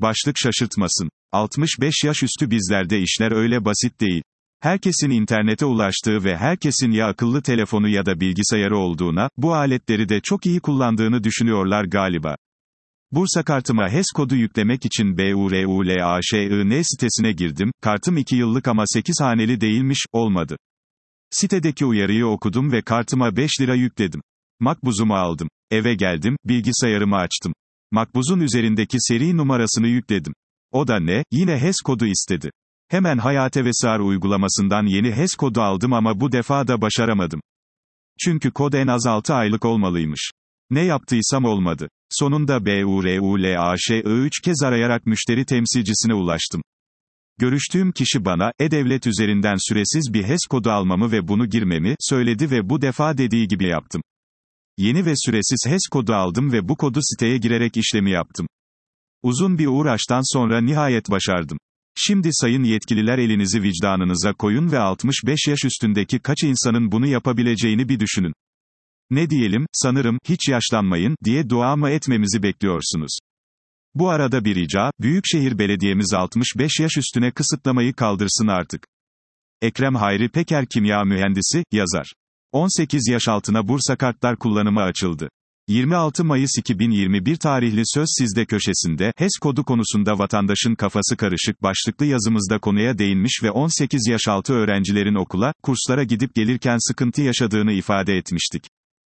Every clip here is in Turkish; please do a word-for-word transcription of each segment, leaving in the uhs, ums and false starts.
Başlık şaşırtmasın. altmış beş yaş üstü bizlerde işler öyle basit değil. Herkesin internete ulaştığı ve herkesin ya akıllı telefonu ya da bilgisayarı olduğuna, bu aletleri de çok iyi kullandığını düşünüyorlar galiba. Bursa kartıma HES kodu yüklemek için BURULAŞIN sitesine girdim, kartım iki yıllık ama sekiz haneli değilmiş, olmadı. Sitedeki uyarıyı okudum ve kartıma beş lira yükledim. Makbuzumu aldım. Eve geldim, bilgisayarımı açtım. Makbuzun üzerindeki seri numarasını yükledim. O da ne? Yine HES kodu istedi. Hemen Hayatevesar uygulamasından yeni HES kodu aldım ama bu defa da başaramadım. Çünkü kod en az altı aylık olmalıymış. Ne yaptıysam olmadı. Sonunda BURULAŞIN üç kez arayarak müşteri temsilcisine ulaştım. Görüştüğüm kişi bana, e-devlet üzerinden süresiz bir HES kodu almamı ve bunu girmemi söyledi ve bu defa dediği gibi yaptım. Yeni ve süresiz HES kodu aldım ve bu kodu siteye girerek işlemi yaptım. Uzun bir uğraştan sonra nihayet başardım. Şimdi sayın yetkililer elinizi vicdanınıza koyun ve altmış beş yaş üstündeki kaç insanın bunu yapabileceğini bir düşünün. Ne diyelim, sanırım, hiç yaşlanmayın, diye dua mı etmemizi bekliyorsunuz? Bu arada bir rica, Büyükşehir Belediyemiz altmış beş yaş üstüne kısıtlamayı kaldırsın artık. Ekrem Hayri Peker kimya mühendisi, yazar. on sekiz yaş altına Bursa kartlar kullanımı açıldı. yirmi altı Mayıs iki bin yirmi bir tarihli Söz Sizde köşesinde, HES kodu konusunda vatandaşın kafası karışık başlıklı yazımızda konuya değinmiş ve on sekiz yaş altı öğrencilerin okula, kurslara gidip gelirken sıkıntı yaşadığını ifade etmiştik.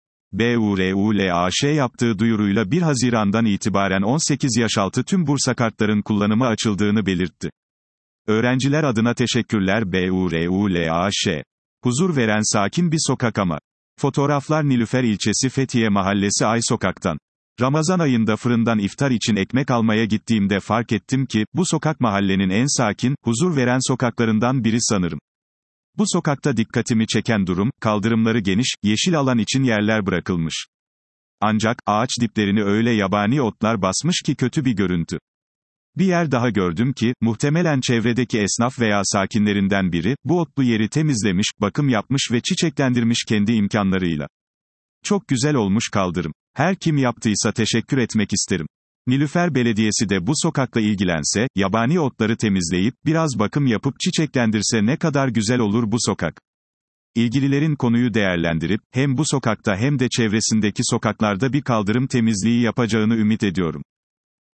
BURULAŞ yaptığı duyuruyla bir Haziran'dan itibaren on sekiz yaş altı tüm Bursa kartların kullanımı açıldığını belirtti. Öğrenciler adına teşekkürler BURULAŞ. Huzur veren sakin bir sokak ama. Fotoğraflar Nilüfer ilçesi Fethiye Mahallesi Ay Sokak'tan. Ramazan ayında fırından iftar için ekmek almaya gittiğimde fark ettim ki, bu sokak mahallenin en sakin, huzur veren sokaklarından biri sanırım. Bu sokakta dikkatimi çeken durum, kaldırımları geniş, yeşil alan için yerler bırakılmış. Ancak, ağaç diplerini öyle yabani otlar basmış ki kötü bir görüntü. Bir yer daha gördüm ki, muhtemelen çevredeki esnaf veya sakinlerinden biri, bu otlu yeri temizlemiş, bakım yapmış ve çiçeklendirmiş kendi imkanlarıyla. Çok güzel olmuş kaldırım. Her kim yaptıysa teşekkür etmek isterim. Nilüfer Belediyesi de bu sokakla ilgilense, yabani otları temizleyip, biraz bakım yapıp çiçeklendirse ne kadar güzel olur bu sokak. İlgililerin konuyu değerlendirip, hem bu sokakta hem de çevresindeki sokaklarda bir kaldırım temizliği yapacağını ümit ediyorum.